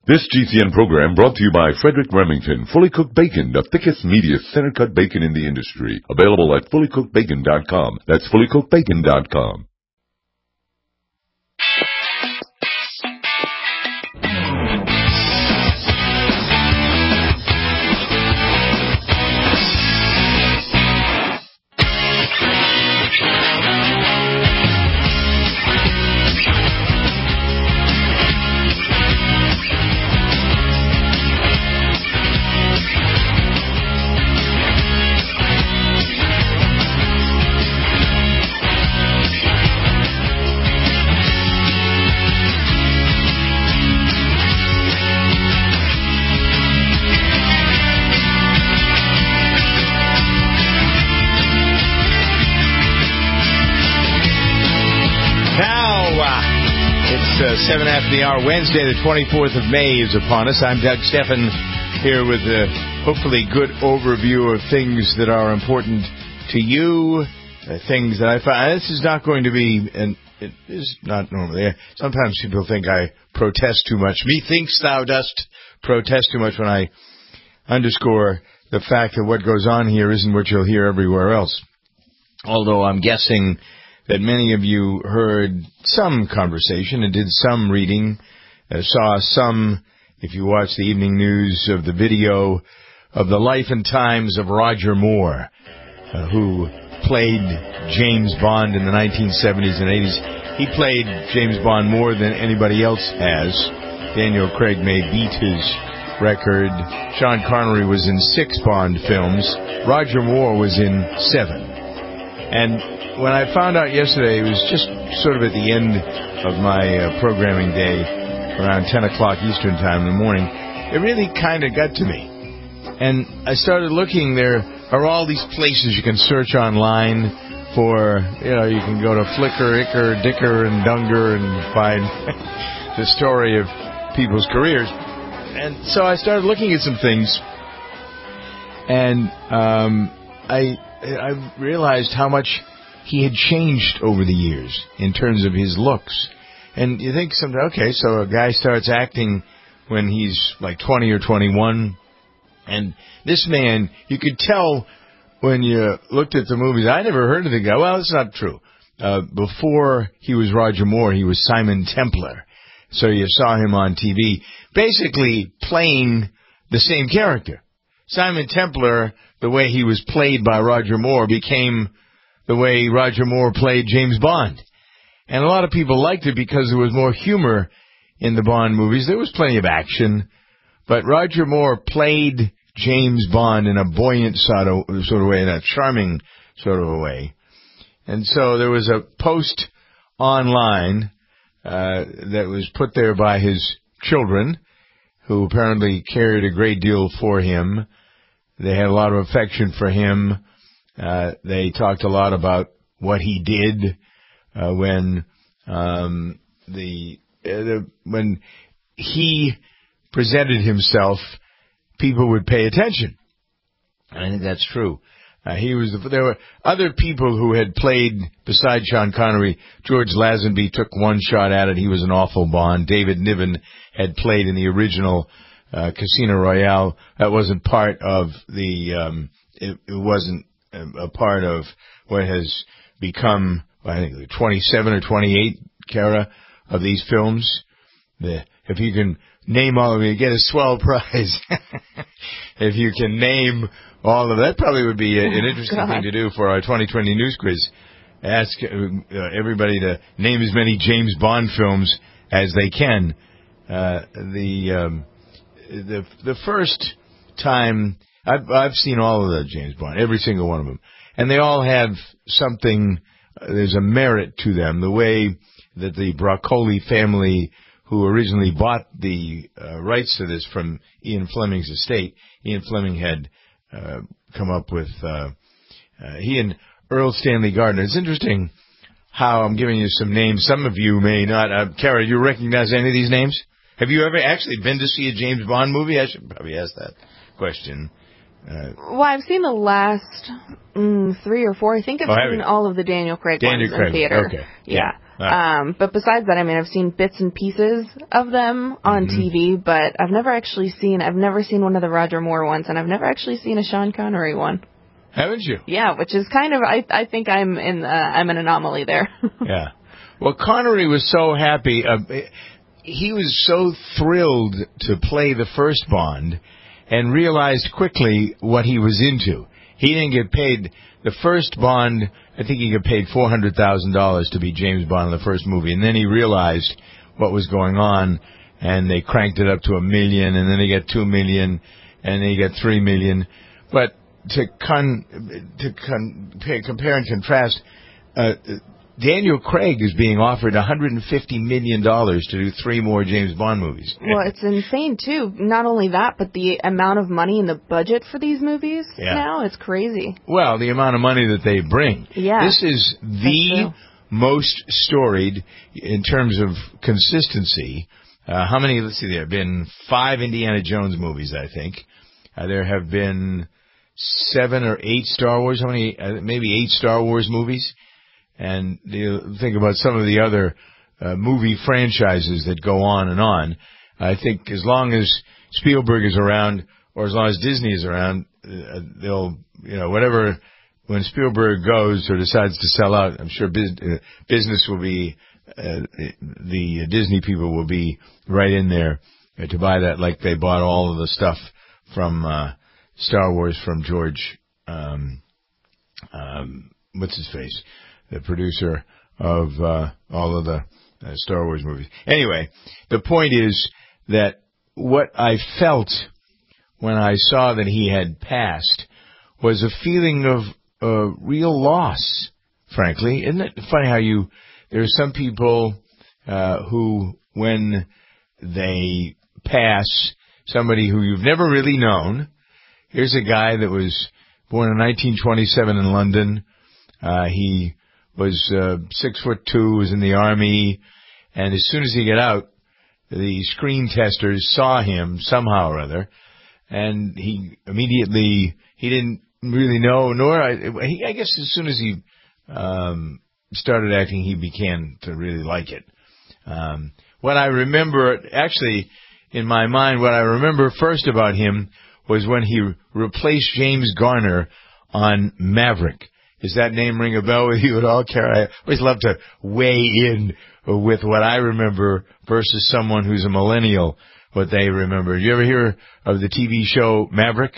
This GCN program brought to you by Frederick Remington. Fully cooked bacon, the thickest, meatiest, center-cut bacon in the industry. Available at fullycookedbacon.com. That's fullycookedbacon.com. Seven after the hour, Wednesday, the 24th of May is upon us. I'm Doug Steffen here with a hopefully good overview of things that are important to you, things that I find. This is not going to be, and it is not normally. Sometimes people think I protest too much. Methinks thou dost protest too much when I underscore the fact that what goes on here isn't what you'll hear everywhere else. Although I'm guessing that many of you heard some conversation and did some reading, saw some, if you watched the evening news, of the video of the life and times of Roger Moore, who played James Bond in the 1970s and 80s. He played James Bond more than anybody else has. Daniel Craig may beat his record. Sean Connery was in 6 Bond films. Roger Moore was in 7. And when I found out yesterday, it was just sort of at the end of my programming day, around 10 o'clock Eastern time in the morning, it really kind of got to me. And I started looking. There are all these places you can search online for, you can go to Flickr, Icker, Dicker, and Dunger and find the story of people's careers. And so I started looking at some things, and I realized how much he had changed over the years in terms of his looks. And you think sometimes, okay, so a guy starts acting when he's like 20 or 21. And this man, you could tell when you looked at the movies. I never heard of the guy. Well, it's not true. Before he was Roger Moore, he was Simon Templar. So you saw him on TV basically playing the same character. Simon Templar, the way he was played by Roger Moore, became the way Roger Moore played James Bond. And a lot of people liked it because there was more humor in the Bond movies. There was plenty of action, but Roger Moore played James Bond in a buoyant sort of way, in a charming sort of a way. And so there was a post online that was put there by his children, who apparently cared a great deal for him. They had a lot of affection for him. They talked a lot about what he did when when he presented himself. People would pay attention. And I think that's true. There were other people who had played besides Sean Connery. George Lazenby took one shot at it. He was an awful Bond. David Niven had played in the original Casino Royale. That wasn't part of the. It wasn't a part of what has become, I think, 27 or 28 Kara of these films. If you can name all of them, you get a swell prize. If you can name all of that, probably would be an interesting thing to do for our 2020 news quiz. Ask everybody to name as many James Bond films as they can. The first time I've seen all of the James Bond, every single one of them, and they all have something. There's a merit to them. The way that the Broccoli family, who originally bought the rights to this from Ian Fleming's estate. Ian Fleming had come up with, he and Earl Stanley Gardner. It's interesting how I'm giving you some names. Some of you may not. Kara, you recognize any of these names? Have you ever actually been to see a James Bond movie? I should probably ask that question. Well, I've seen the last 3 or 4. I think I've seen all of the Daniel Craig ones in theater. Okay. Yeah. But besides that, I mean, I've seen bits and pieces of them on TV, but I've never seen one of the Roger Moore ones, and I've never actually seen a Sean Connery one. Haven't you? Yeah, which is kind of, I think I'm an anomaly there. Yeah. Well, Connery was so happy. He was so thrilled to play the first Bond and realized quickly what he was into. He didn't get paid. The first Bond, I think he got paid $400,000 to be James Bond in the first movie. And then he realized what was going on, and they cranked it up to $1 million, and then they got $2 million, and then he got $3 million. But to compare and contrast, Daniel Craig is being offered $150 million to do 3 more James Bond movies. Well, it's insane, too. Not only that, but the amount of money in the budget for these movies now, it's crazy. Well, the amount of money that they bring. Yeah. This is the most storied in terms of consistency. How many, let's see, there have been 5 Indiana Jones movies, I think. There have been 7 or 8 Star Wars, maybe 8 Star Wars movies. And you think about some of the other movie franchises that go on and on. I think as long as Spielberg is around, or as long as Disney is around, they'll, whatever, when Spielberg goes or decides to sell out, I'm sure business will be, the Disney people will be right in there to buy that, like they bought all of the stuff from Star Wars from George, what's his face? The producer of all of the Star Wars movies. Anyway, the point is that what I felt when I saw that he had passed was a feeling of real loss, frankly. Isn't it funny how there are some people who, when they pass somebody who you've never really known, here's a guy that was born in 1927 in London. He was 6'2", was in the Army, and as soon as he got out, the screen testers saw him somehow or other, and he didn't really know, I guess as soon as he started acting, he began to really like it. What I remember, actually, in my mind, what I remember first about him was when he replaced James Garner on Maverick. Does that name ring a bell with you at all, Kara? I always love to weigh in with what I remember versus someone who's a millennial, what they remember. Did you ever hear of the TV show Maverick?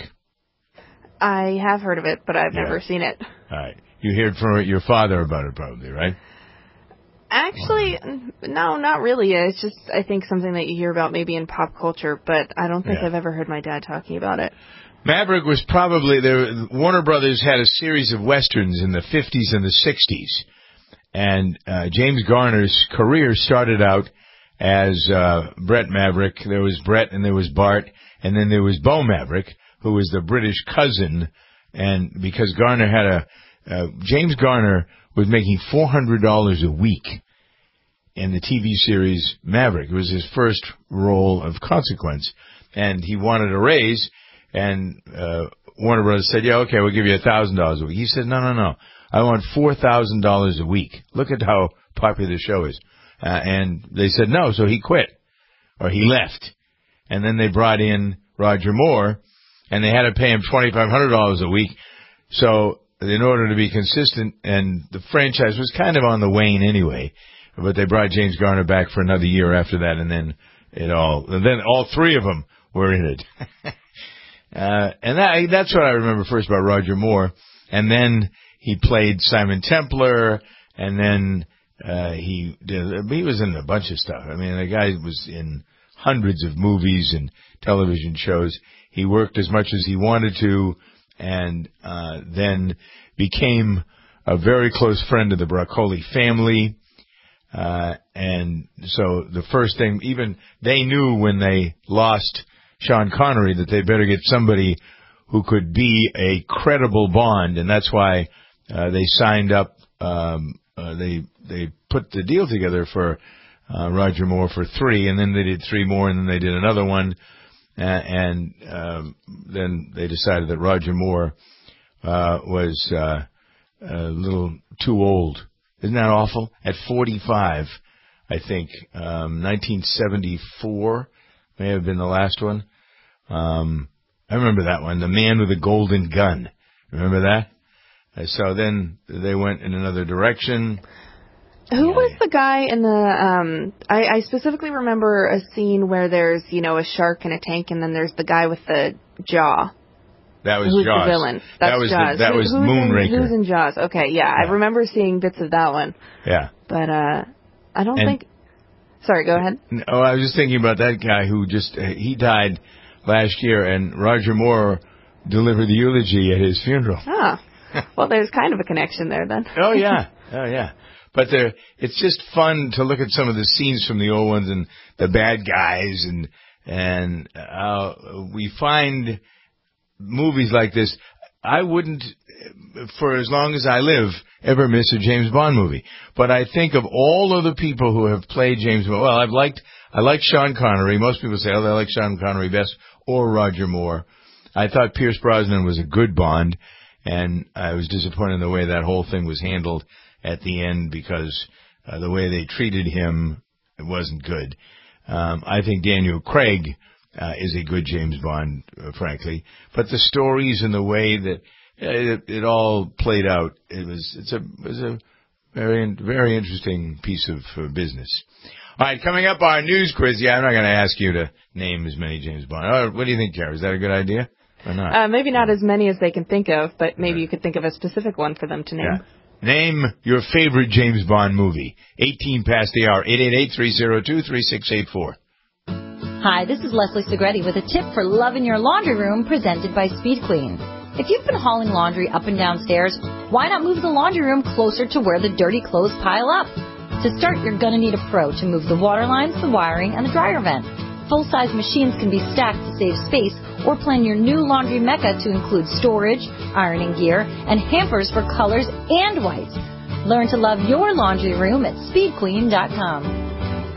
I have heard of it, but I've never seen it. All right. You heard from your father about it probably, right? Actually, no, not really. It's just, I think, something that you hear about maybe in pop culture, but I don't think I've ever heard my dad talking about it. Maverick was probably Warner Brothers had a series of westerns in the 50s and the 60s, and James Garner's career started out as Brett Maverick. There was Brett and there was Bart, and then there was Beau Maverick, who was the British cousin. And because Garner had James Garner was making $400 a week in the TV series Maverick. It was his first role of consequence, and he wanted a raise. And Warner Brothers said, yeah, okay, we'll give you $1,000 a week. He said, no, I want $4,000 a week. Look at how popular the show is. And they said no, so he quit, or he left. And then they brought in Roger Moore, and they had to pay him $2,500 a week. So in order to be consistent, and the franchise was kind of on the wane anyway, but they brought James Garner back for another year after that, and then all 3 of them were in it. And that's what I remember first about Roger Moore. And then he played Simon Templar, and then he was in a bunch of stuff. I mean, the guy was in hundreds of movies and television shows. He worked as much as he wanted to, and then became a very close friend of the Broccoli family. And so the first thing, even they knew when they lost Sean Connery that they better get somebody who could be a credible Bond, and that's why they signed up. They put the deal together for Roger Moore for 3, and then they did 3 more, and then they did another one, and then they decided that Roger Moore was a little too old Isn't that awful? At 45, I think, 1974 may have been the last one. I remember that one, The Man with the Golden Gun. Remember that? So then they went in another direction. Who was the guy in the, I specifically remember a scene where there's, a shark in a tank, and then there's the guy with the jaw. That was Who's Jaws. The villain? That's Jaws. That was Moonraker. Who's in Jaws? Okay, yeah, I remember seeing bits of that one. Yeah. But, I don't think... Sorry, go ahead. Oh, I was just thinking about that guy who he died last year, and Roger Moore delivered the eulogy at his funeral. Ah. Well, there's kind of a connection there, then. Oh, yeah. But it's just fun to look at some of the scenes from the old ones and the bad guys, and we find movies like this. I wouldn't, for as long as I live, ever miss a James Bond movie. But I think of all of the people who have played James Bond. Well, I like Sean Connery. Most people say, I like Sean Connery best, or Roger Moore. I thought Pierce Brosnan was a good Bond, and I was disappointed in the way that whole thing was handled at the end, because the way they treated him, it wasn't good. I think Daniel Craig is a good James Bond, frankly. But the stories and the way that it all played out, it's a very, very interesting piece of business. All right, coming up, our news quiz. Yeah, I'm not going to ask you to name as many James Bond. What do you think, Jerry? Is that a good idea or not? Maybe not as many as they can think of, but maybe you could think of a specific one for them to name. Yeah. Name your favorite James Bond movie. 18 past the hour. 888-302-3684. Hi, this is Leslie Segretti with a tip for love in your laundry room, presented by Speed Queen. If you've been hauling laundry up and down stairs, why not move the laundry room closer to where the dirty clothes pile up? To start, you're going to need a pro to move the water lines, the wiring, and the dryer vent. Full-size machines can be stacked to save space, or plan your new laundry mecca to include storage, ironing gear, and hampers for colors and whites. Learn to love your laundry room at SpeedQueen.com.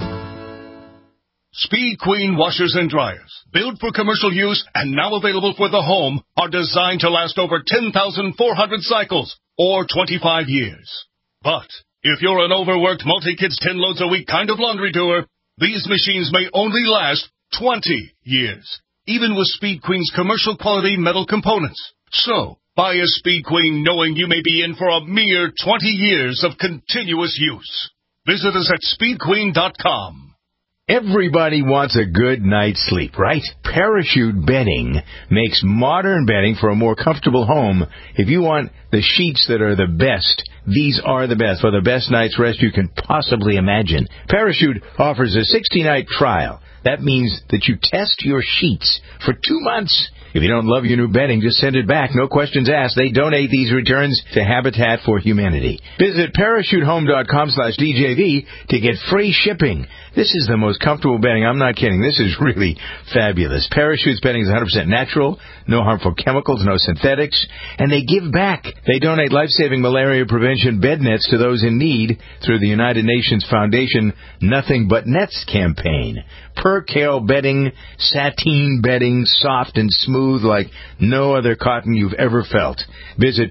Speed Queen washers and dryers, built for commercial use and now available for the home, are designed to last over 10,400 cycles, or 25 years. But if you're an overworked multi-kids 10 loads a week kind of laundry doer, these machines may only last 20 years, even with Speed Queen's commercial quality metal components. So, buy a Speed Queen knowing you may be in for a mere 20 years of continuous use. Visit us at SpeedQueen.com. Everybody wants a good night's sleep, right? Parachute bedding makes modern bedding for a more comfortable home. If you want the sheets that are the best, these are the best, for the best night's rest you can possibly imagine. Parachute offers a 60-night trial. That means that you test your sheets for 2 months. If you don't love your new bedding, just send it back. No questions asked. They donate these returns to Habitat for Humanity. Visit parachutehome.com/DJV to get free shipping. This is the most comfortable bedding. I'm not kidding. This is really fabulous. Parachute's bedding is 100% natural, no harmful chemicals, no synthetics, and they give back. They donate life-saving malaria prevention bed nets to those in need through the United Nations Foundation Nothing But Nets campaign. Percale bedding, sateen bedding, soft and smooth like no other cotton you've ever felt. Visit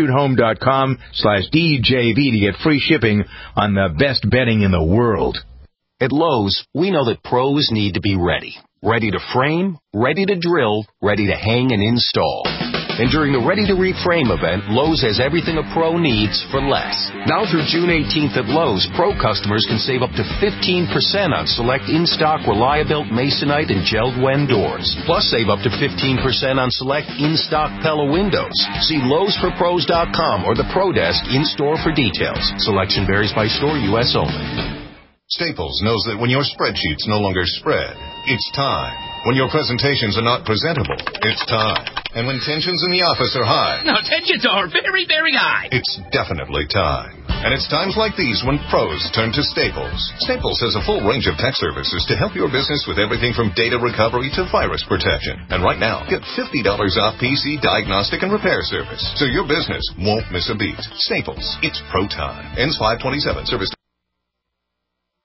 parachutehome.com/DJV to get free shipping on the best bedding in the world. At Lowe's, we know that pros need to be ready. Ready to frame, ready to drill, ready to hang and install. And during the Ready to Reframe event, Lowe's has everything a pro needs for less. Now through June 18th at Lowe's, pro customers can save up to 15% on select in-stock Reliabuilt Masonite and Gelled Wen doors. Plus save up to 15% on select in-stock Pella windows. See Lowe'sForPros.com or the Pro Desk in-store for details. Selection varies by store, U.S. only. Staples knows that when your spreadsheets no longer spread, it's time. When your presentations are not presentable, it's time. And when tensions in the office are high... No, tensions are very, very high. It's definitely time. And it's times like these when pros turn to Staples. Staples has a full range of tech services to help your business with everything from data recovery to virus protection. And right now, get $50 off PC diagnostic and repair service, so your business won't miss a beat. Staples, it's pro time. Ends 5/27. Service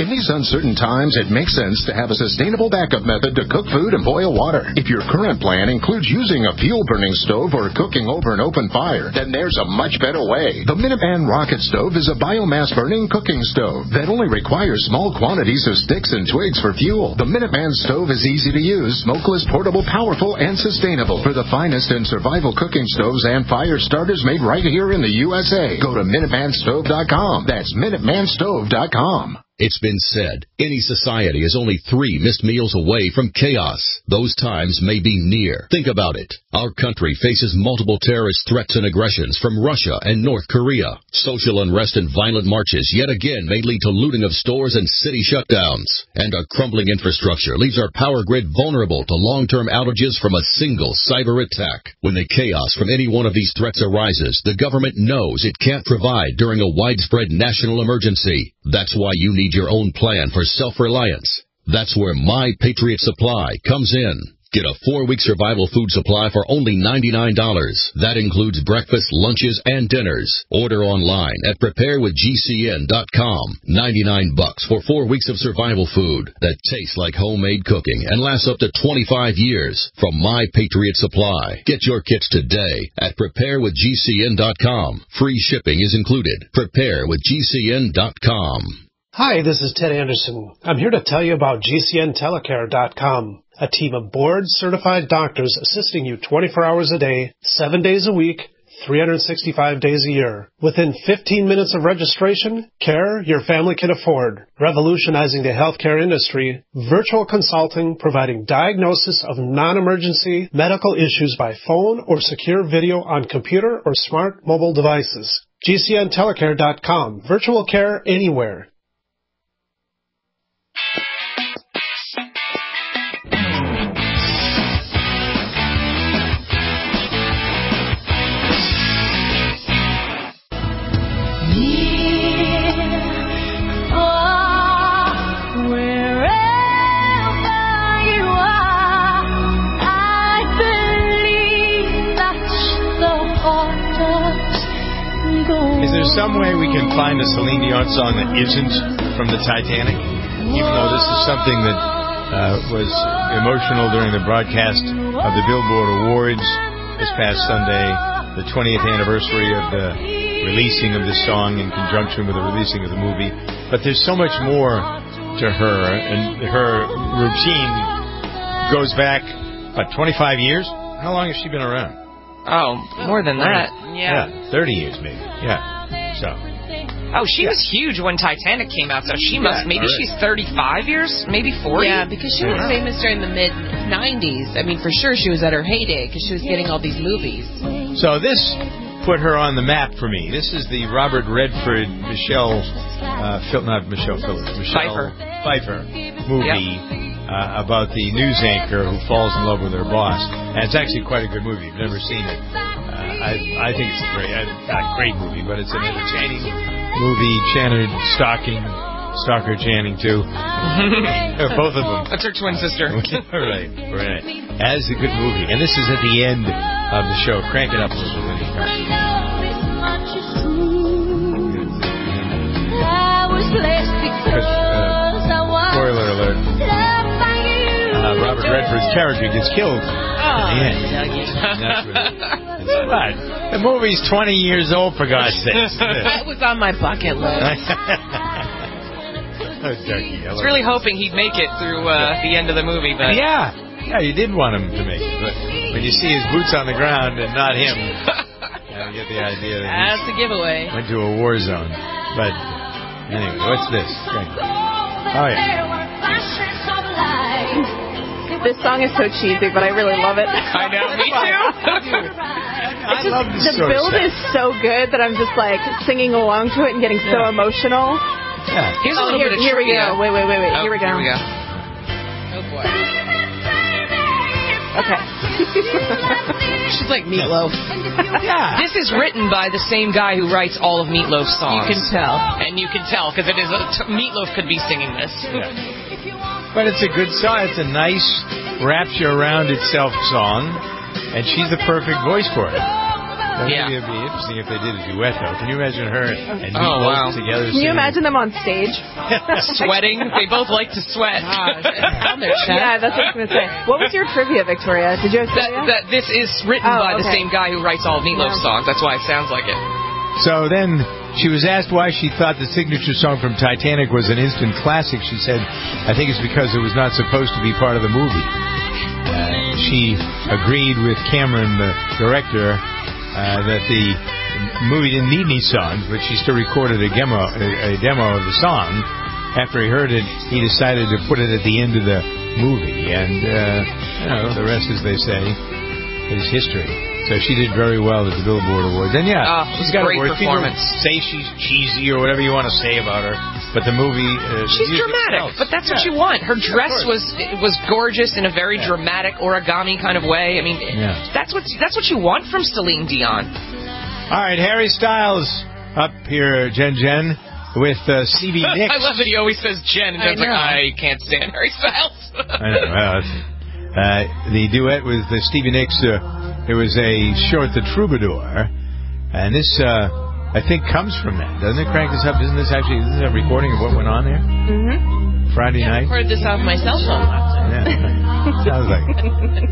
In these uncertain times, it makes sense to have a sustainable backup method to cook food and boil water. If your current plan includes using a fuel-burning stove or cooking over an open fire, then there's a much better way. The Minuteman Rocket Stove is a biomass-burning cooking stove that only requires small quantities of sticks and twigs for fuel. The Minuteman stove is easy to use, smokeless, portable, powerful, and sustainable. For the finest in survival cooking stoves and fire starters made right here in the USA, go to MinutemanStove.com. That's MinutemanStove.com. It's been said, any society is only 3 missed meals away from chaos. Those times may be near. Think about it. Our country faces multiple terrorist threats and aggressions from Russia and North Korea. Social unrest and violent marches yet again may lead to looting of stores and city shutdowns. And our crumbling infrastructure leaves our power grid vulnerable to long-term outages from a single cyber attack. When the chaos from any one of these threats arises, the government knows it can't provide during a widespread national emergency. That's why you need your own plan for self-reliance. That's where My Patriot Supply comes in. Get a 4-week survival food supply for only $99. That includes breakfast, lunches, and dinners. Order online at preparewithgcn.com. $99 for 4 weeks of survival food that tastes like homemade cooking and lasts up to 25 years from My Patriot Supply. Get your kits today at preparewithgcn.com. Free shipping is included. Preparewithgcn.com. Hi, this is Ted Anderson. I'm here to tell you about GCNtelecare.com, a team of board-certified doctors assisting you 24 hours a day, 7 days a week, 365 days a year. Within 15 minutes of registration, care your family can afford. Revolutionizing the healthcare industry, virtual consulting providing diagnosis of non-emergency medical issues by phone or secure video on computer or smart mobile devices. GCNtelecare.com, virtual care anywhere. Some way we can find a Celine Dion song that isn't from the Titanic, even though this is something that was emotional during the broadcast of the Billboard Awards this past Sunday, the 20th anniversary of the releasing of this song in conjunction with the releasing of the movie. But there's so much more to her, and her routine goes back, 25 years? How long has she been around? Oh, more than that. Yeah, 30 years maybe. Yeah. So. Oh, she was huge when Titanic came out, so she must, maybe she's 35 years, maybe 40? Yeah, because she was famous during the mid-90s. I mean, for sure she was at her heyday, because she was getting all these movies. So this put her on the map for me. This is the Robert Redford, Michelle Pfeiffer movie about the news anchor who falls in love with her boss. And it's actually quite a good movie. If you've never seen it, I think it's not a great movie, but it's an entertaining movie. Stalker Channing too. Both of them. That's her twin sister. Right. As a good movie. And this is at the end of the show. Crank it up a little bit. Spoiler alert. Robert Redford's character gets killed at the end. But the movie's 20 years old, for God's sake. That was on my bucket list. I was really hoping he'd make it through the end of the movie, but yeah, you did want him to make it, but when you see his boots on the ground and not him, you get the idea that that's a giveaway. Went to a war zone. But anyway, what's this? Oh yeah. This song is so cheesy, but I really love it. I know, me too. The build is so good that I'm just like singing along to it and getting so emotional. Yeah. Here's a little bit of Here we go. Wait. Oh, here we go. Oh boy. Okay. She's like Meatloaf. Yeah. This is written by the same guy who writes all of Meatloaf's songs. You can tell. And you can tell, because it is Meatloaf could be singing this. Yeah. But it's a good song. It's a nice, wraps you around itself song, and she's the perfect voice for it. So maybe it'd be interesting if they did a duet, though. Can you imagine her and Meatloaf together? Can you imagine them on stage? Sweating. They both like to sweat. Yeah, that's what I was going to say. What was your trivia, Victoria? Did you have trivia? This is written by the same guy who writes all of Meatloaf's songs. That's why it sounds like it. So then she was asked why she thought the signature song from Titanic was an instant classic. She said, I think it's because it was not supposed to be part of the movie. She agreed with Cameron, the director, that the movie didn't need any songs, but she still recorded a demo of the song. After he heard it, he decided to put it at the end of the movie. And, the rest, as they say, is history. So she did very well at the Billboard Awards. And she's got a great performance. People say she's cheesy or whatever you want to say about her, but the movie... she's dramatic, but that's what you want. Her dress was gorgeous in a very dramatic origami kind of way. I mean, that's what you want from Celine Dion. All right, Harry Styles up here, Jen, with Stevie Nicks. I love that he always says Jen, and Jen's like, I can't stand Harry Styles. I know. Well, the duet with Stevie Nicks... it was a short, The Troubadour, and this, I think, comes from that. Doesn't it crank this up? Isn't this a recording of what went on there? Mm-hmm. Friday night? I recorded this off my cell phone last night. Yeah. Sounds like it.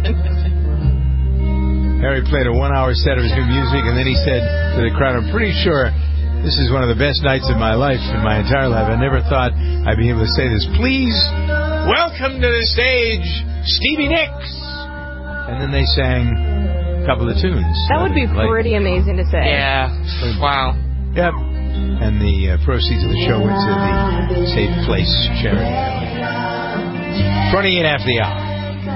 Harry played a 1-hour set of his new music, and then he said to the crowd, I'm pretty sure this is one of the best nights of my life, in my entire life. I never thought I'd be able to say this. Please welcome to the stage, Stevie Nicks! And then they sang a couple of tunes. That would be pretty amazing to say. Yeah. Wow. Yep. And the proceeds of the show went to the Safe Place charity. 28 after the hour.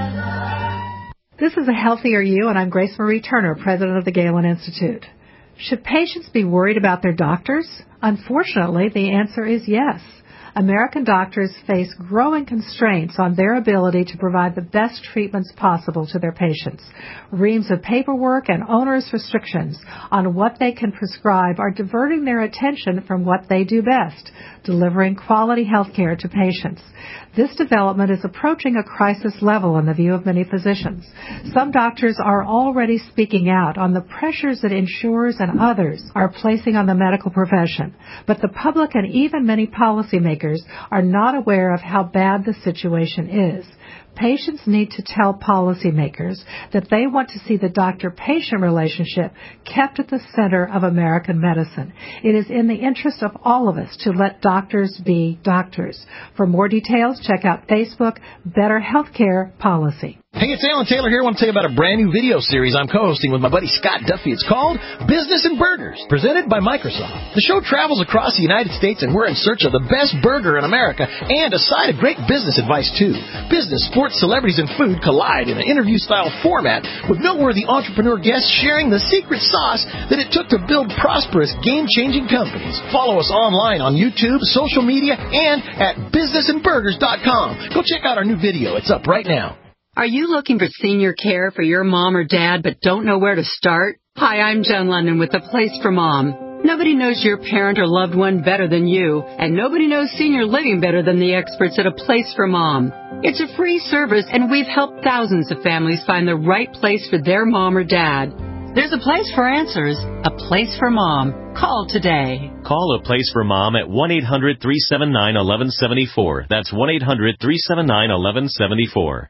This is A Healthier You, and I'm Grace Marie Turner, president of the Galen Institute. Should patients be worried about their doctors? Unfortunately, the answer is yes. American doctors face growing constraints on their ability to provide the best treatments possible to their patients. Reams of paperwork and onerous restrictions on what they can prescribe are diverting their attention from what they do best, delivering quality health care to patients. This development is approaching a crisis level in the view of many physicians. Some doctors are already speaking out on the pressures that insurers and others are placing on the medical profession, but the public and even many policymakers are not aware of how bad the situation is. Patients need to tell policymakers that they want to see the doctor-patient relationship kept at the center of American medicine. It is in the interest of all of us to let doctors be doctors. For more details, check out Facebook Better Healthcare Policy. Hey, it's Alan Taylor here. I want to tell you about a brand new video series I'm co-hosting with my buddy Scott Duffy. It's called Business and Burgers, presented by Microsoft. The show travels across the United States, and we're in search of the best burger in America and a side of great business advice, too. Business, sports, celebrities, and food collide in an interview-style format with noteworthy entrepreneur guests sharing the secret sauce that it took to build prosperous, game-changing companies. Follow us online on YouTube, social media, and at businessandburgers.com. Go check out our new video. It's up right now. Are you looking for senior care for your mom or dad but don't know where to start? Hi, I'm Joan London with The Place for Mom. Nobody knows your parent or loved one better than you, and nobody knows senior living better than the experts at A Place for Mom. It's a free service, and we've helped thousands of families find the right place for their mom or dad. There's a place for answers, A Place for Mom. Call today. Call A Place for Mom at 1-800-379-1174. That's 1-800-379-1174.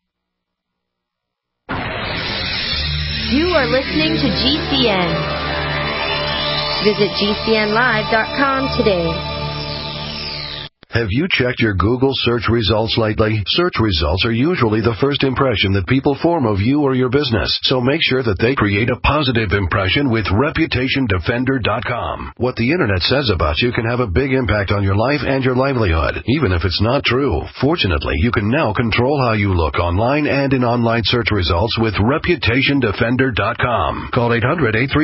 You are listening to GCN. Visit GCNlive.com today. Have you checked your Google search results lately? Search results are usually the first impression that people form of you or your business, so make sure that they create a positive impression with ReputationDefender.com. What the Internet says about you can have a big impact on your life and your livelihood, even if it's not true. Fortunately, you can now control how you look online and in online search results with ReputationDefender.com. Call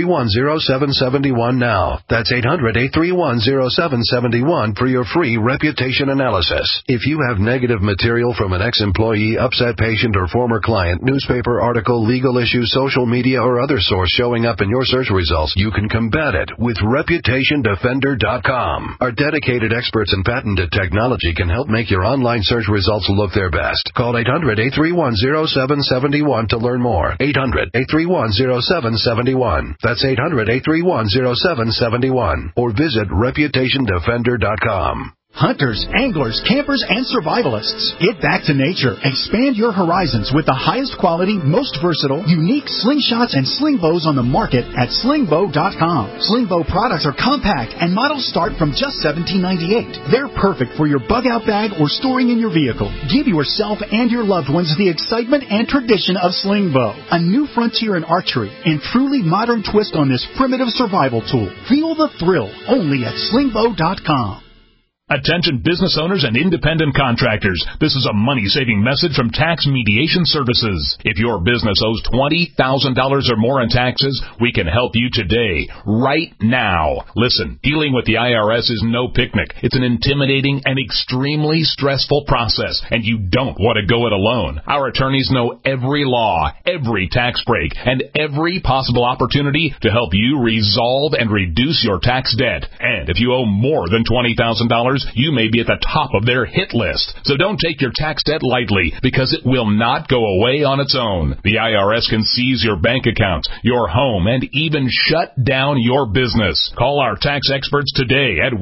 800-831-0771 now. That's 800-831-0771 for your free reputation reputation analysis. If you have negative material from an ex-employee, upset patient, or former client, newspaper article, legal issue, social media, or other source showing up in your search results, you can combat it with ReputationDefender.com. Our dedicated experts in patented technology can help make your online search results look their best. Call 800-831-0771 to learn more. 800-831-0771. That's 800-831-0771. Or visit ReputationDefender.com. Hunters, anglers, campers, and survivalists. Get back to nature. Expand your horizons with the highest quality, most versatile, unique slingshots and sling bows on the market at slingbow.com. Slingbow products are compact and models start from just $17.98. They're perfect for your bug out bag or storing in your vehicle. Give yourself and your loved ones the excitement and tradition of Slingbow, a new frontier in archery and truly modern twist on this primitive survival tool. Feel the thrill only at slingbow.com. Attention business owners and independent contractors. This is a money-saving message from Tax Mediation Services. If your business owes $20,000 or more in taxes, we can help you today, right now. Listen, dealing with the IRS is no picnic. It's an intimidating and extremely stressful process, and you don't want to go it alone. Our attorneys know every law, every tax break, and every possible opportunity to help you resolve and reduce your tax debt. And if you owe more than $20,000, you may be at the top of their hit list. So don't take your tax debt lightly, because it will not go away on its own. The IRS can seize your bank accounts, your home, and even shut down your business. Call our tax experts today at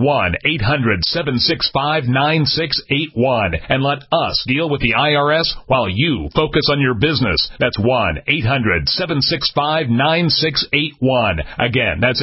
1-800-765-9681 and let us deal with the IRS while you focus on your business. That's 1-800-765-9681. Again, that's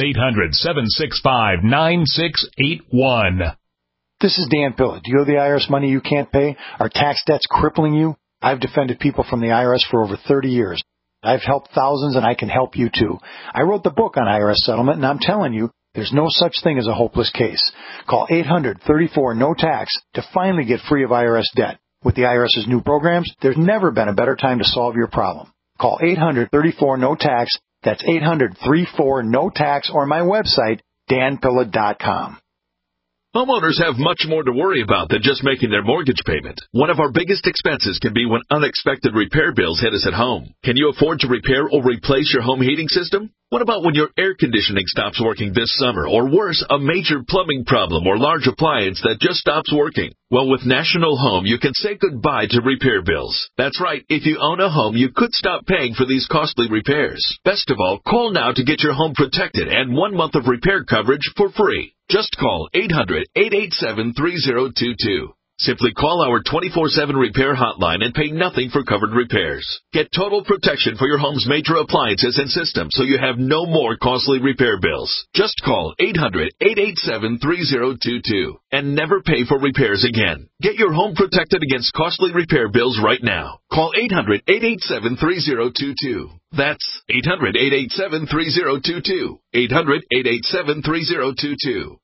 800-765-9681. This is Dan Pilla. Do you owe the IRS money you can't pay? Are tax debts crippling you? I've defended people from the IRS for over 30 years. I've helped thousands, and I can help you too. I wrote the book on IRS settlement, and I'm telling you, there's no such thing as a hopeless case. Call 800-34-NO-TAX to finally get free of IRS debt. With the IRS's new programs, there's never been a better time to solve your problem. Call 800-34-NO-TAX. That's 800-34-NO-TAX, or my website, danpilla.com. Homeowners have much more to worry about than just making their mortgage payment. One of our biggest expenses can be when unexpected repair bills hit us at home. Can you afford to repair or replace your home heating system? What about when your air conditioning stops working this summer, or worse, a major plumbing problem or large appliance that just stops working? Well, with National Home, you can say goodbye to repair bills. That's right. If you own a home, you could stop paying for these costly repairs. Best of all, call now to get your home protected and 1 month of repair coverage for free. Just call 800-887-3022. Simply call our 24/7 repair hotline and pay nothing for covered repairs. Get total protection for your home's major appliances and systems so you have no more costly repair bills. Just call 800-887-3022 and never pay for repairs again. Get your home protected against costly repair bills right now. Call 800-887-3022. That's 800-887-3022. 800-887-3022.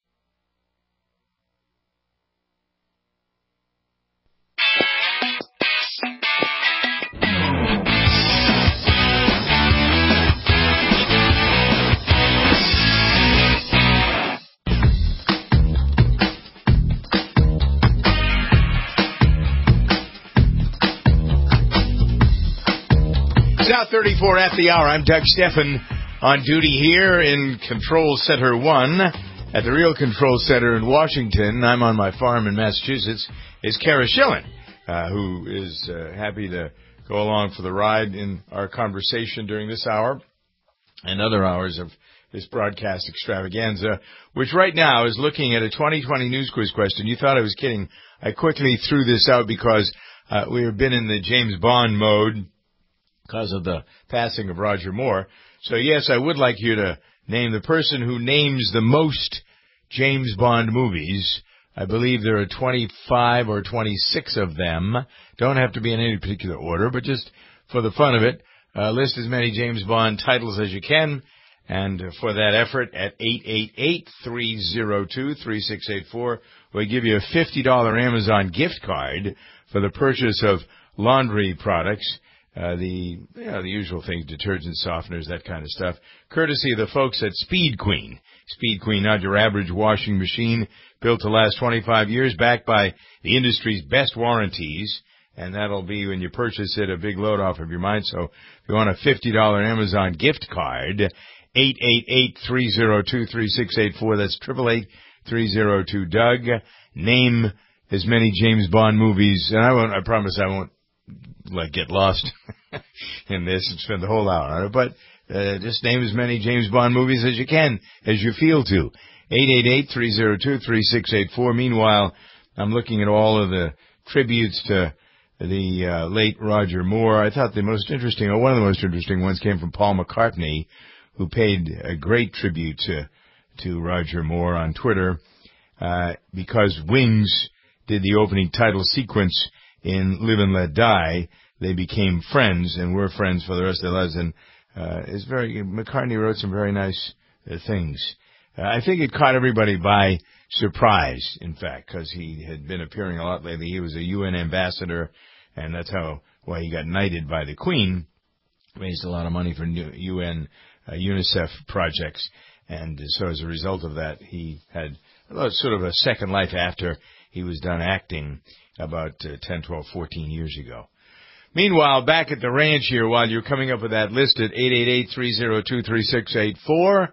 South 34 at the hour. I'm Doug Steffen on duty here in Control Center 1 at the Real Control Center in Washington. I'm on my farm in Massachusetts. Is Kara Schillen, who is happy to go along for the ride in our conversation during this hour and other hours of this broadcast extravaganza, which right now is looking at a 2020 news quiz question. You thought I was kidding. I quickly threw this out because we have been in the James Bond mode because of the passing of Roger Moore. So, yes, I would like you to name the person who names the most James Bond movies. I believe there are 25 or 26 of them. Don't have to be in any particular order, but just for the fun of it, list as many James Bond titles as you can. And for that effort, at 888-302-3684, we'll give you a $50 Amazon gift card for the purchase of laundry products. The usual things, detergent, softeners, that kind of stuff, courtesy of the folks at Speed Queen. Speed Queen, not your average washing machine, built to last 25 years, backed by the industry's best warranties. And that'll be when you purchase it, a big load off of your mind. So if you want a $50 Amazon gift card, 888-302-3684. That's 888-302-DOUG. Name as many James Bond movies, and I promise I won't get lost in this and spend the whole hour on it, but just name as many James Bond movies as you can, as you feel to. 888-302-3684. Meanwhile, I'm looking at all of the tributes to the late Roger Moore. I thought one of the most interesting ones came from Paul McCartney, who paid a great tribute to Roger Moore on Twitter, because Wings did the opening title sequence in Live and Let Die. They became friends and were friends for the rest of their lives. And McCartney wrote some very nice things. I think it caught everybody by surprise, in fact, because he had been appearing a lot lately. He was a UN ambassador, and that's why he got knighted by the Queen. Raised a lot of money for UN UNICEF projects, and so as a result of that, he had sort of a second life after he was done acting about 10, 12, 14 years ago. Meanwhile, back at the ranch here, while you're coming up with that list at 888-302-3684,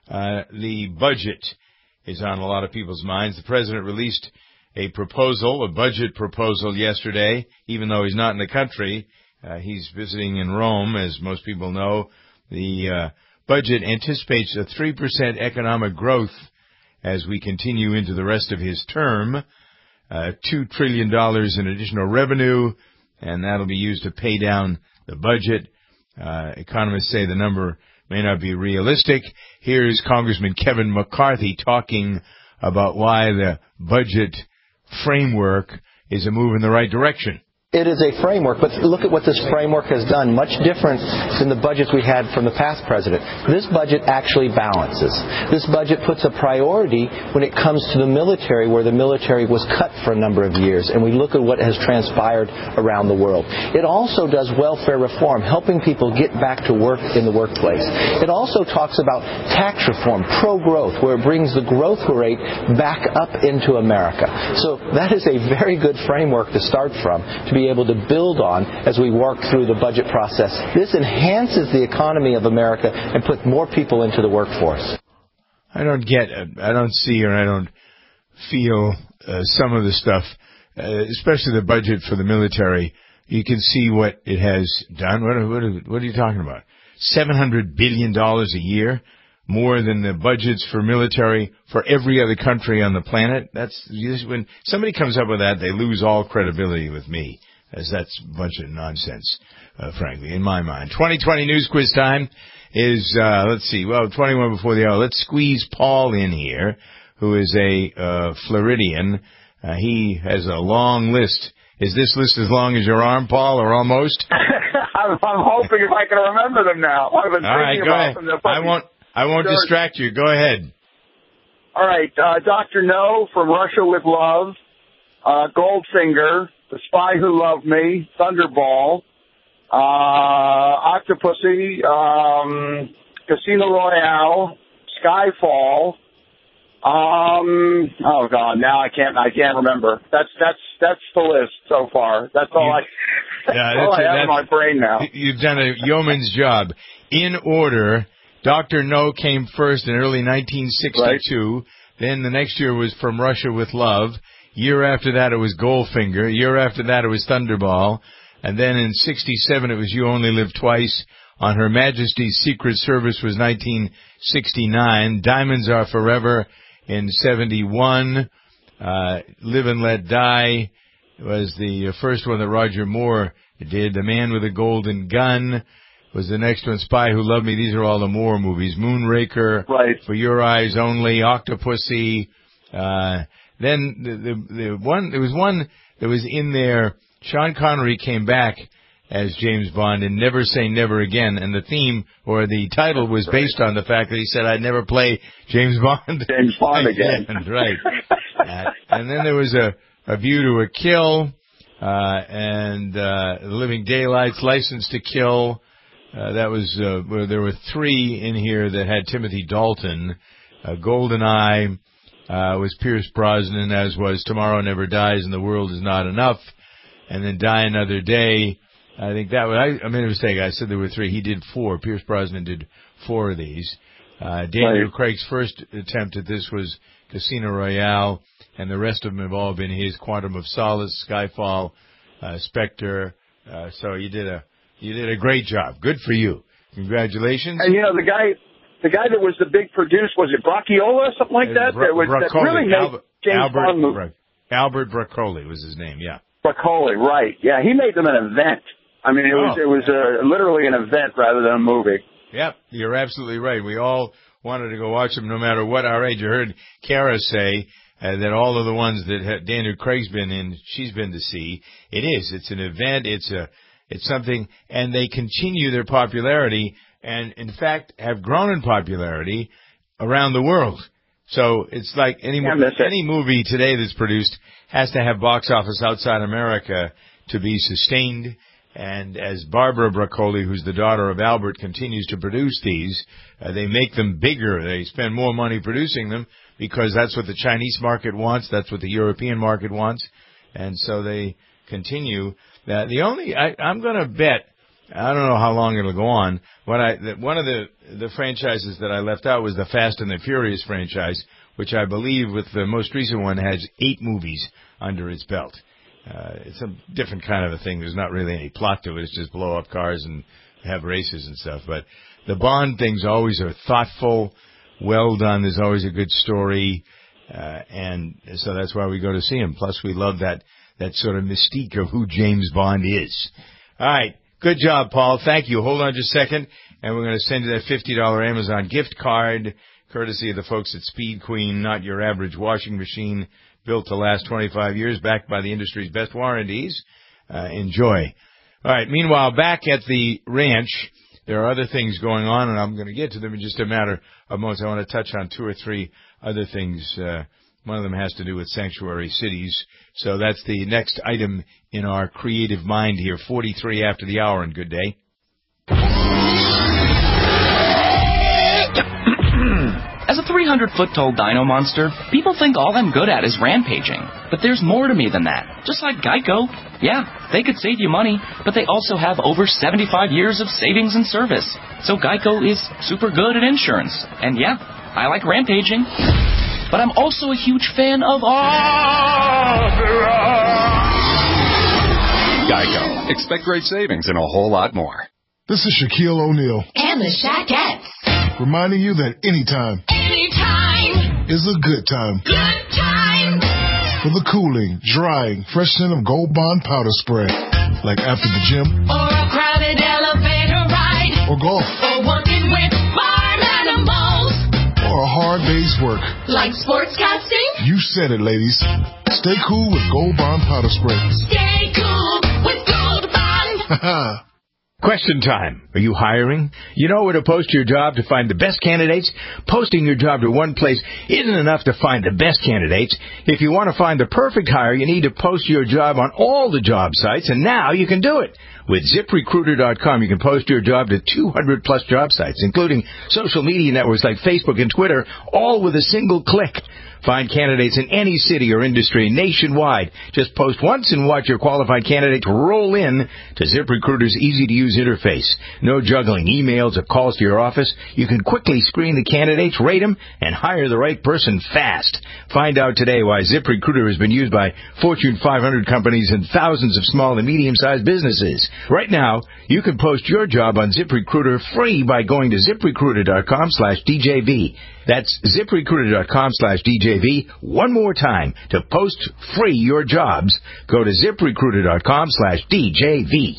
the budget is on a lot of people's minds. The president released a budget proposal yesterday, even though he's not in the country. He's visiting in Rome, as most people know. The budget anticipates a 3% economic growth as we continue into the rest of his term. $2 trillion in additional revenue, and that'll be used to pay down the budget. Economists say the number may not be realistic. Here's Congressman Kevin McCarthy talking about why the budget framework is a move in the right direction. It is a framework, but look at what this framework has done. Much different than the budgets we had from the past president. This budget actually balances. This budget puts a priority when it comes to the military, where the military was cut for a number of years, and we look at what has transpired around the world. It also does welfare reform, helping people get back to work in the workplace. It also talks about tax reform, pro-growth, where it brings the growth rate back up into America. So that is a very good framework to start from, to be able to build on as we work through the budget process. This enhances the economy of America and puts more people into the workforce. I don't see, or I don't feel some of the stuff, especially the budget for the military. You can see what it has done. What are you talking about? $700 billion a year, more than the budgets for military for every other country on the planet. When somebody comes up with that, they lose all credibility with me, as that's a bunch of nonsense, frankly, in my mind. 2020 News Quiz time is, 21 before the hour. Let's squeeze Paul in here, who is a Floridian. He has a long list. Is this list as long as your arm, Paul, or almost? I'm hoping if I can remember them now. I've been thinking about them. I won't distract you. Go ahead. All right. Dr. No, From Russia with Love, Goldfinger, The Spy Who Loved Me, Thunderball, Octopussy, Casino Royale, Skyfall. Oh God, now I can't remember. That's the list so far. That's all I have in my brain now. You've done a yeoman's job. In order, Dr. No came first in early 1962. Right. Then the next year was From Russia with Love. Year after that, it was Goldfinger. Year after that, it was Thunderball. And then in 67, it was You Only Live Twice. On Her Majesty's Secret Service was 1969. Diamonds Are Forever in 71. Live and Let Die was the first one that Roger Moore did. The Man with a Golden Gun was the next one. Spy Who Loved Me. These are all the Moore movies. Moonraker. Right. For Your Eyes Only. Octopussy. Then there was one that was in there. Sean Connery came back as James Bond in Never Say Never Again, and the theme, or the title, was based on the fact that he said, I'd never play James Bond. James Bond again. Right. And then there was a View to a Kill, and Living Daylights, License to Kill. That was, where there were three in here that had Timothy Dalton, GoldenEye, was Pierce Brosnan, as was Tomorrow Never Dies and The World Is Not Enough, and then Die Another Day. I think that was, I made a mistake. I said there were 3. He did 4. Pierce Brosnan did 4 of these. Daniel Craig's first attempt at this was Casino Royale, and the rest of them have all been his. Quantum of Solace, Skyfall, Spectre. So you did a great job. Good for you. Congratulations. And the guy that was the big producer, was it Braccioli or something like that? That really made James Bond movie. Albert Broccoli was his name. Yeah. Broccoli, right? Yeah, he made them an event. I mean, it was literally an event rather than a movie. Yep, you're absolutely right. We all wanted to go watch them no matter what our age. You heard Kara say that all of the ones that Daniel Craig's been in, she's been to see. It's an event. It's something, and they continue their popularity, and in fact have grown in popularity around the world. So it's like any movie today that's produced has to have box office outside America to be sustained. And as Barbara Broccoli, who's the daughter of Albert, continues to produce these, they make them bigger. They spend more money producing them because that's what the Chinese market wants. That's what the European market wants. And so they continue. I'm going to bet, I don't know how long it'll go on. One of the franchises that I left out was the Fast and the Furious franchise, which I believe with the most recent one has 8 movies under its belt. It's a different kind of a thing. There's not really any plot to it. It's just blow up cars and have races and stuff. But the Bond things always are thoughtful, well done. There's always a good story. And so that's why we go to see them. Plus we love that sort of mystique of who James Bond is. All right. Good job, Paul. Thank you. Hold on just a second. And we're going to send you that $50 Amazon gift card, courtesy of the folks at Speed Queen, not your average washing machine. Built to last 25 years, backed by the industry's best warranties. Enjoy. All right. Meanwhile, back at the ranch, there are other things going on, and I'm going to get to them in just a matter of moments. I want to touch on 2 or 3 other things. One of them has to do with sanctuary cities. So that's the next item in our creative mind here. 43 after the hour, and good day. As a 300-foot-tall dino monster, people think all I'm good at is rampaging. But there's more to me than that. Just like Geico. Yeah, they could save you money, but they also have over 75 years of savings and service. So Geico is super good at insurance. And yeah, I like rampaging. But I'm also a huge fan of Geico. Expect great savings and a whole lot more. This is Shaquille O'Neal. And the Shaquettes. Reminding you that anytime is a good time. Good time. For the cooling, drying, fresh scent of Gold Bond powder spray. Like after the gym. Or a crowded elevator ride. Or golf. Or working with farm animals. Or a hard day's work. Like sportscasting. You said it, ladies. Stay cool with Gold Bond powder spray. Stay cool with Gold Bond. Question time. Are you hiring? You know where to post your job to find the best candidates? Posting your job to one place isn't enough to find the best candidates. If you want to find the perfect hire, you need to post your job on all the job sites, and now you can do it. With ZipRecruiter.com, you can post your job to 200-plus job sites, including social media networks like Facebook and Twitter, all with a single click. Find candidates in any city or industry nationwide. Just post once and watch your qualified candidates roll in to ZipRecruiter's easy-to-use interface. No juggling emails or calls to your office. You can quickly screen the candidates, rate them, and hire the right person fast. Find out today why ZipRecruiter has been used by Fortune 500 companies and thousands of small and medium-sized businesses. Right now, you can post your job on ZipRecruiter free by going to ZipRecruiter.com/DJV. That's ZipRecruiter.com/DJV. One more time. To post free your jobs, go to ZipRecruiter.com/DJV.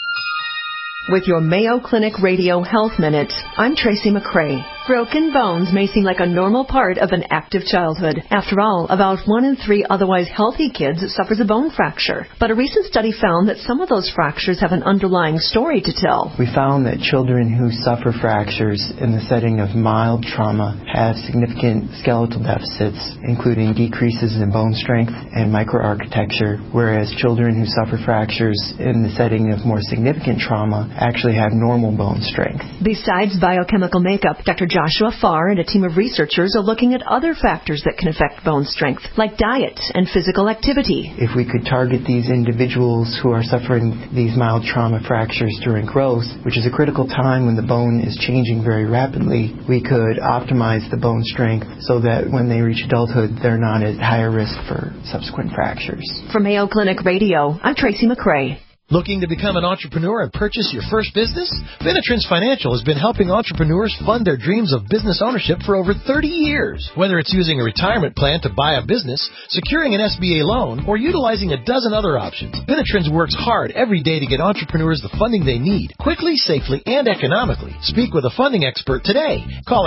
With your Mayo Clinic Radio Health Minute, I'm Tracy McCray. Broken bones may seem like a normal part of an active childhood. After all, about 1 in 3 otherwise healthy kids suffers a bone fracture. But a recent study found that some of those fractures have an underlying story to tell. We found that children who suffer fractures in the setting of mild trauma have significant skeletal deficits, including decreases in bone strength and microarchitecture, whereas children who suffer fractures in the setting of more significant trauma actually have normal bone strength. Besides biochemical makeup, Dr. Joshua Farr and a team of researchers are looking at other factors that can affect bone strength, like diet and physical activity. If we could target these individuals who are suffering these mild trauma fractures during growth, which is a critical time when the bone is changing very rapidly, we could optimize the bone strength so that when they reach adulthood, they're not at higher risk for subsequent fractures. From Mayo Clinic Radio, I'm Tracy McCray. Looking to become an entrepreneur and purchase your first business? Benetrends Financial has been helping entrepreneurs fund their dreams of business ownership for over 30 years. Whether it's using a retirement plan to buy a business, securing an SBA loan, or utilizing a dozen other options, Benetrends works hard every day to get entrepreneurs the funding they need, quickly, safely, and economically. Speak with a funding expert today. Call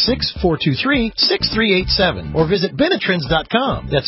866-423-6387 or visit Benetrends.com. That's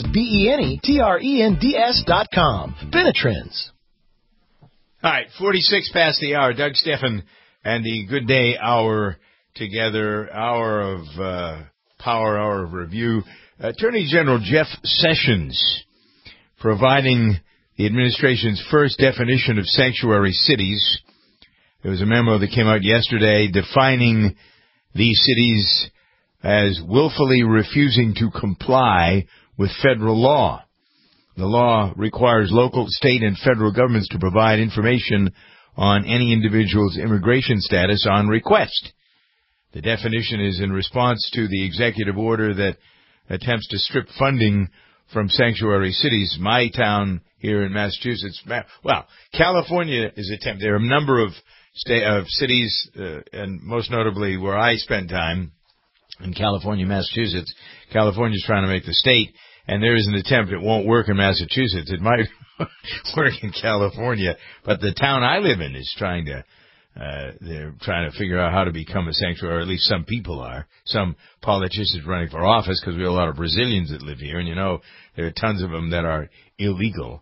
BENETRENDS.com. Benetrends. All right, 46 past the hour. Doug Steffen and the Good Day Hour together, hour of power, hour of review. Attorney General Jeff Sessions providing the administration's first definition of sanctuary cities. There was a memo that came out yesterday defining these cities as willfully refusing to comply with federal law. The law requires local, state, and federal governments to provide information on any individual's immigration status on request. The definition is in response to the executive order that attempts to strip funding from sanctuary cities. My town here in Massachusetts, well, California is attempting. There are a number of cities, and most notably where I spend time in California, Massachusetts. California is trying to make the state. And there is an attempt. It won't work in Massachusetts. It might work in California. But the town I live in is trying to, they're trying to figure out how to become a sanctuary, or at least some people are. Some politicians running for office, because we have a lot of Brazilians that live here. And, you know, there are tons of them that are illegal.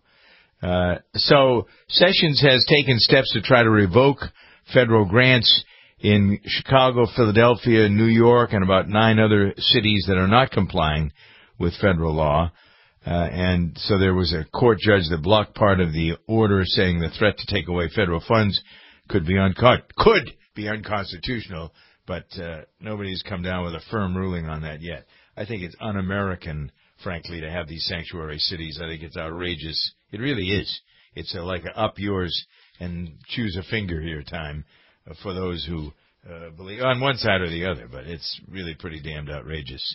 So Sessions has taken steps to try to revoke federal grants in Chicago, Philadelphia, New York, and about 9 other cities that are not complying with federal law. And so there was a court judge that blocked part of the order, saying the threat to take away federal funds could be unconstitutional, but nobody's come down with a firm ruling on that yet. I think it's un-American, frankly, to have these sanctuary cities. I think it's outrageous. It really is. It's like a up yours and choose a finger here time for those who believe on one side or the other, but it's really pretty damned outrageous.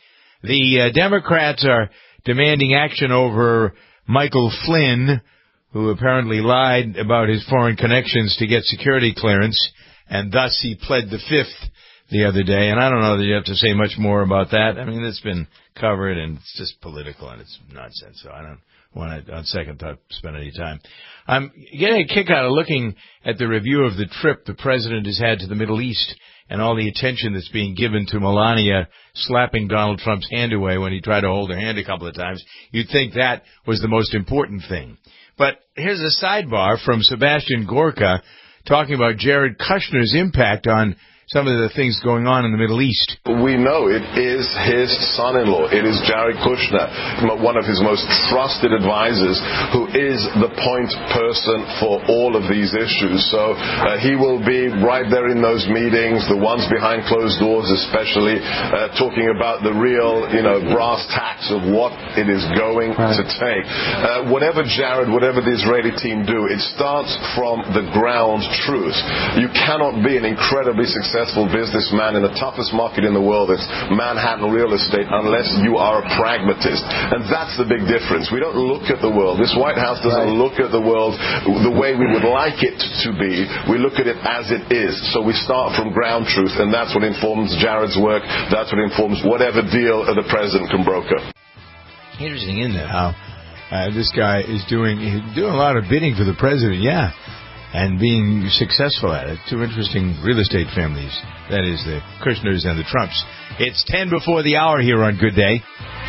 The Democrats are demanding action over Michael Flynn, who apparently lied about his foreign connections to get security clearance, and thus he pled the Fifth the other day. And I don't know that you have to say much more about that. I mean, it's been covered, and it's just political, and it's nonsense, so I don't want to, on second thought, spend any time. I'm getting a kick out of looking at the review of the trip the president has had to the Middle East, and all the attention that's being given to Melania slapping Donald Trump's hand away when he tried to hold her hand a couple of times. You'd think that was the most important thing. But here's a sidebar from Sebastian Gorka talking about Jared Kushner's impact on some of the things going on in the Middle East. We know it is his son-in-law. It is Jared Kushner, one of his most trusted advisors, who is the point person for all of these issues. So he will be right there in those meetings, the ones behind closed doors especially, talking about the real, brass tacks of what it is going to take. Whatever Jared, whatever the Israeli team do, it starts from the ground truth. You cannot be an incredibly successful businessman in the toughest market in the world, it's Manhattan real estate, unless you are a pragmatist. And that's the big difference. We don't look at the world. This White House doesn't look at the world the way we would like it to be. We look at it as it is. So we start from ground truth, and that's what informs Jared's work. That's what informs whatever deal the president can broker. Interesting, isn't it, how this guy is doing a lot of bidding for the president, and being successful at it. Two interesting real estate families. That is the Kushners and the Trumps. It's 10 before the hour here on Good Day.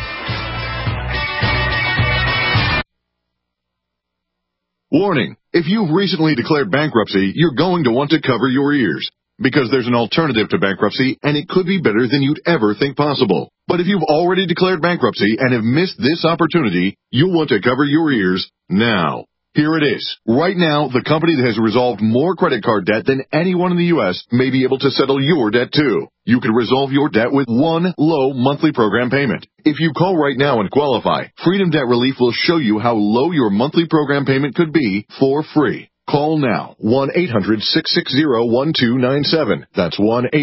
Warning. If you've recently declared bankruptcy, you're going to want to cover your ears. Because there's an alternative to bankruptcy, and it could be better than you'd ever think possible. But if you've already declared bankruptcy and have missed this opportunity, you'll want to cover your ears now. Here it is. Right now, the company that has resolved more credit card debt than anyone in the U.S. may be able to settle your debt too. You can resolve your debt with one low monthly program payment. If you call right now and qualify, Freedom Debt Relief will show you how low your monthly program payment could be for free. Call now, 1-800-660-1297. That's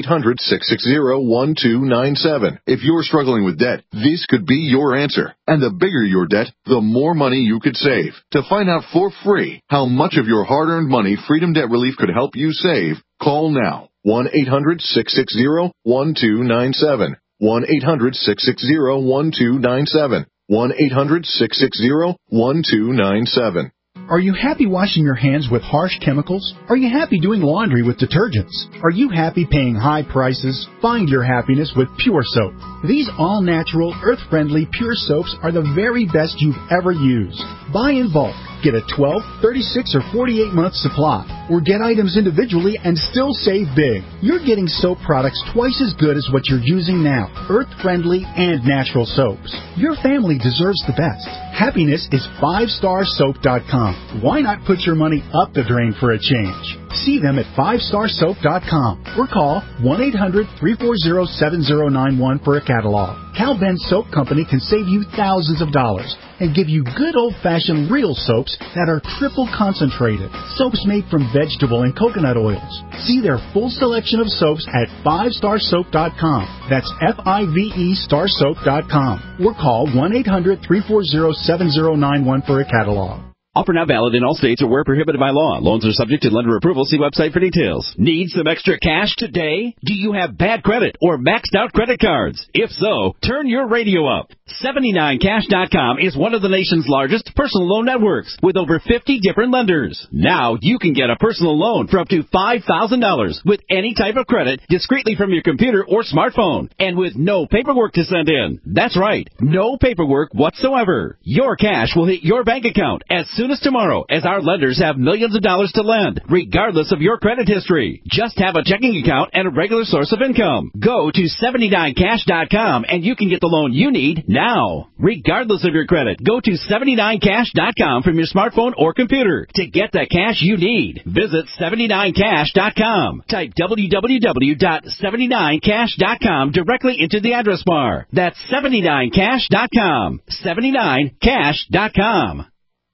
1-800-660-1297. If you're struggling with debt, this could be your answer. And the bigger your debt, the more money you could save. To find out for free how much of your hard-earned money Freedom Debt Relief could help you save, call now, 1-800-660-1297. 1-800-660-1297. 1-800-660-1297. Are you happy washing your hands with harsh chemicals? Are you happy doing laundry with detergents? Are you happy paying high prices? Find your happiness with Pure Soap. These all-natural, earth-friendly Pure Soaps are the very best you've ever used. Buy in bulk. Get a 12, 36, or 48-month supply. Or get items individually and still save big. You're getting soap products twice as good as what you're using now. Earth-friendly and natural soaps. Your family deserves the best. Happiness is 5starsoap.com. Why not put your money up the drain for a change? See them at 5starsoap.com or call 1-800-340-7091 for a catalog. Cal Ben Soap Company can save you thousands of dollars and give you good old-fashioned real soaps that are triple concentrated. Soaps made from vegetable and coconut oils. See their full selection of soaps at 5starsoap.com. That's F-I-V-E starsoap.com. Or call 1-800-340-7091 for a catalog. Offer not valid in all states or where prohibited by law. Loans are subject to lender approval. See website for details. Need some extra cash today? Do you have bad credit or maxed out credit cards? If so, turn your radio up. 79cash.com is one of the nation's largest personal loan networks with over 50 different lenders. Now you can get a personal loan for up to $5,000 with any type of credit discreetly from your computer or smartphone and with no paperwork to send in. That's right, no paperwork whatsoever. Your cash will hit your bank account as soon as tomorrow, as our lenders have millions of dollars to lend, regardless of your credit history. Just have a checking account and a regular source of income. Go to 79cash.com and you can get the loan you need now, regardless of your credit. Go to 79cash.com from your smartphone or computer to get the cash you need. Visit 79cash.com. Type www.79cash.com directly into the address bar. That's 79cash.com. 79cash.com.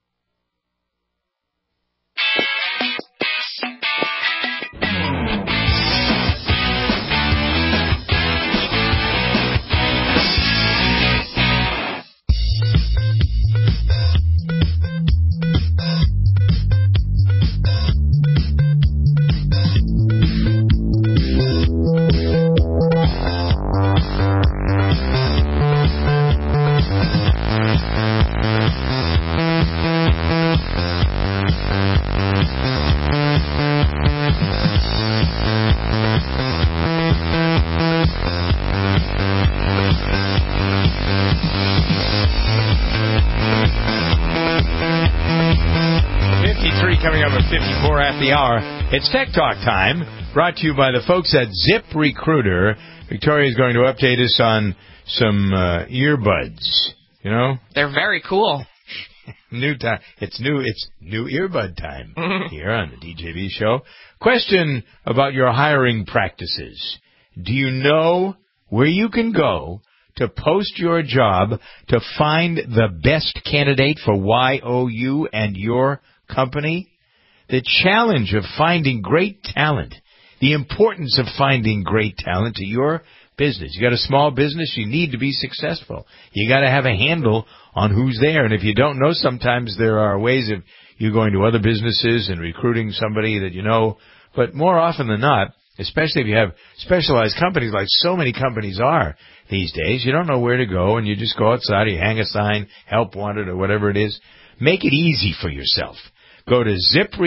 Coming up at 54 at the hour. It's Tech Talk time, brought to you by the folks at ZipRecruiter. Victoria is going to update us on some earbuds. You know, they're very cool. New time. It's new earbud time here on the DJV show. Question about your hiring practices. Do you know where you can go to post your job to find the best candidate for YOU and your company? The challenge of finding great talent, the importance of finding great talent to your business. You got a small business, you need to be successful. You got to have a handle on who's there. And if you don't know, sometimes there are ways of you going to other businesses and recruiting somebody that you know. But more often than not, especially if you have specialized companies like so many companies are these days, you don't know where to go, and you just go outside, you hang a sign, help wanted, or whatever it is. Make it easy for yourself. Go to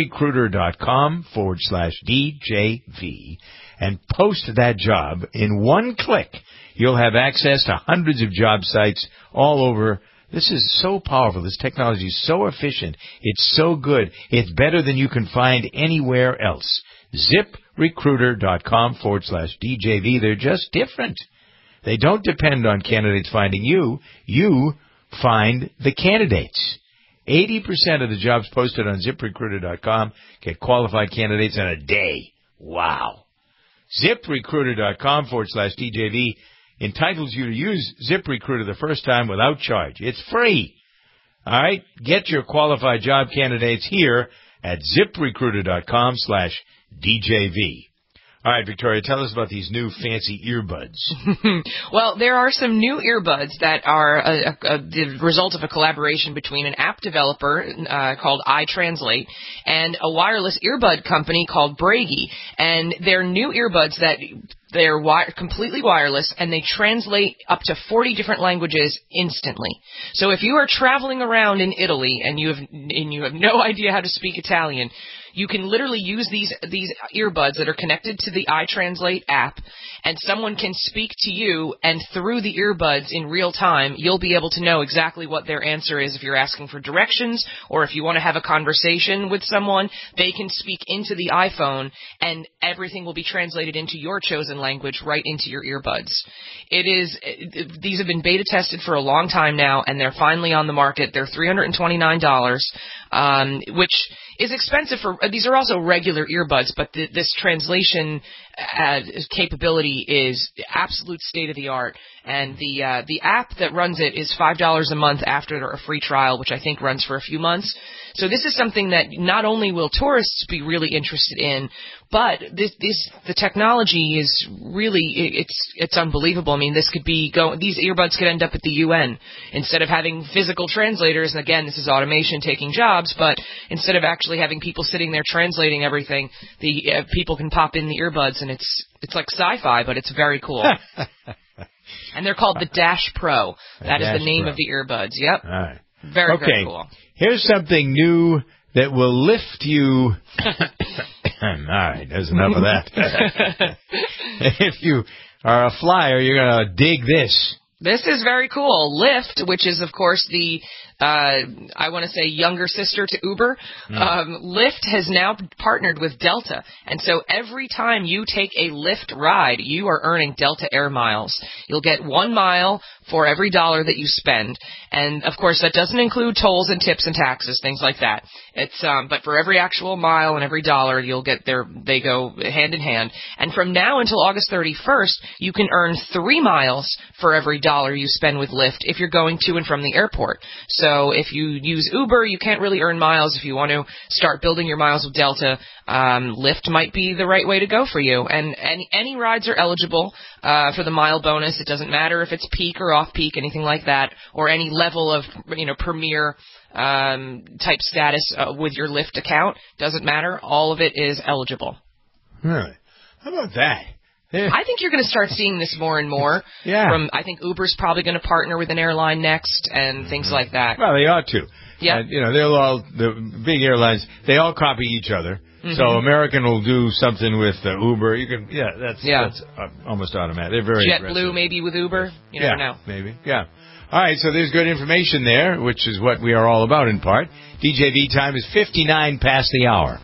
ZipRecruiter.com/DJV and post that job. In one click, you'll have access to hundreds of job sites all over. This is so powerful. This technology is so efficient. It's so good. It's better than you can find anywhere else. ZipRecruiter.com/DJV. They're just different. They don't depend on candidates finding you. You find the candidates. 80% of the jobs posted on ZipRecruiter.com get qualified candidates in a day. Wow. ZipRecruiter.com/TJV entitles you to use ZipRecruiter the first time without charge. It's free. All right? Get your qualified job candidates here at ZipRecruiter.com/DJV. All right, Victoria, tell us about these new fancy earbuds. Well, there are some new earbuds that are the result of a collaboration between an app developer called iTranslate and a wireless earbud company called Bragi. And they're new earbuds that they're completely wireless, and they translate up to 40 different languages instantly. So if you are traveling around in Italy and you have no idea how to speak Italian, you can literally use these earbuds that are connected to the iTranslate app, and someone can speak to you, and through the earbuds in real time, you'll be able to know exactly what their answer is if you're asking for directions, or if you want to have a conversation with someone, they can speak into the iPhone, and everything will be translated into your chosen language right into your earbuds. These have been beta tested for a long time now, and they're finally on the market. They're $329, which is expensive these are also regular earbuds, but this translation capability is absolute state of the art. And the app that runs it is $5 a month after a free trial, which I think runs for a few months. So this is something that not only will tourists be really interested in, but the technology is really it's unbelievable. I mean, these earbuds could end up at the UN instead of having physical translators. And again, this is automation taking jobs, but instead of actually having people sitting there translating everything, the people can pop in the earbuds, and it's like sci-fi, but it's very cool. And they're called the Dash Pro. That is the name of the earbuds. Yep. All right. Very cool. Here's something new that will lift you. All right, there's enough of that. If you are a flyer, you're going to dig this. This is very cool. Lyft, which is, of course, the I want to say younger sister to Uber. Lyft has now partnered with Delta, and so every time you take a Lyft ride, you are earning Delta Air miles. You'll get 1 mile for every $1 that you spend, and of course that doesn't include tolls and tips and taxes, things like that. It's but for every actual mile and every $1, you'll get they go hand in hand. And from now until August 31st, you can earn 3 miles for every $1 you spend with Lyft if you're going to and from the airport. So if you use Uber, you can't really earn miles. If you want to start building your miles with Delta, Lyft might be the right way to go for you. And any rides are eligible for the mile bonus. It doesn't matter if it's peak or off-peak, anything like that, or any level of premier type status with your Lyft account. Doesn't matter. All of it is eligible. Really? How about that? I think you're going to start seeing this more and more. Yeah. I think Uber's probably going to partner with an airline next and things like that. Well, they ought to. Yeah. They'll all, the big airlines, they all copy each other. Mm-hmm. So American will do something with Uber. That's almost automatic. They're very aggressive. JetBlue maybe with Uber. You never know. Maybe. Yeah. All right, so there's good information there, which is what we are all about in part. DJV time is 59 past the hour.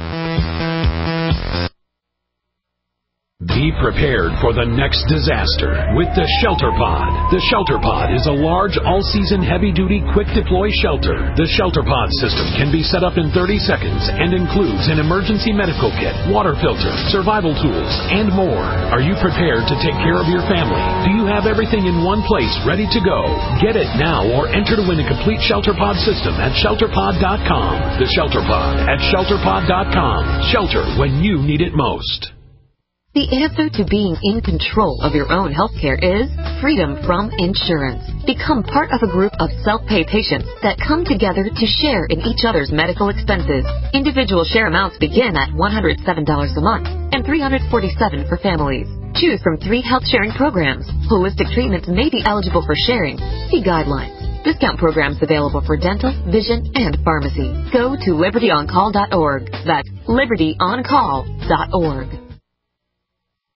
Be prepared for the next disaster with the Shelter Pod. The Shelter Pod is a large, all-season, heavy-duty, quick-deploy shelter. The Shelter Pod system can be set up in 30 seconds and includes an emergency medical kit, water filter, survival tools, and more. Are you prepared to take care of your family? Do you have everything in one place ready to go? Get it now or enter to win a complete Shelter Pod system at ShelterPod.com. The Shelter Pod at ShelterPod.com. Shelter when you need it most. The answer to being in control of your own healthcare is freedom from insurance. Become part of a group of self-pay patients that come together to share in each other's medical expenses. Individual share amounts begin at $107 a month and $347 for families. Choose from 3 health-sharing programs. Holistic treatments may be eligible for sharing. See guidelines. Discount programs available for dental, vision, and pharmacy. Go to libertyoncall.org. That's libertyoncall.org.